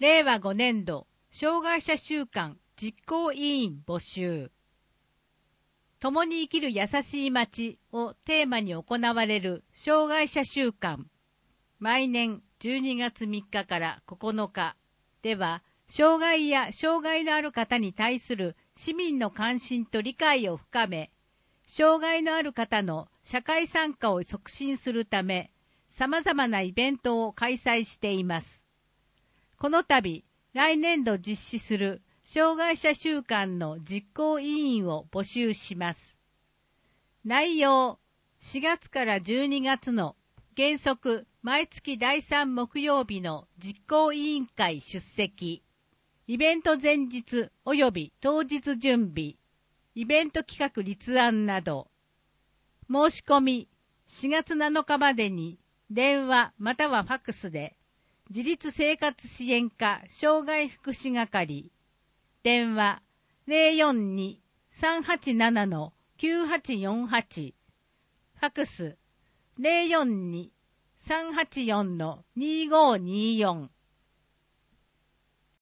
令和5年度障害者週間実行委員募集。共に生きる優しい街をテーマに行われる障害者週間。毎年12月3日から9日では、障害や障害のある方に対する市民の関心と理解を深め、障害のある方の社会参加を促進するため、様々なイベントを開催しています。この度、来年度実施する障害者週間の実行委員を募集します。内容、4月から12月の原則毎月第3木曜日の実行委員会出席、イベント前日及び当日準備、イベント企画立案など、申し込み4月7日までに電話またはファックスで、自立生活支援課障害福祉係、電話 042-387-9848、ファクス 042-384-2524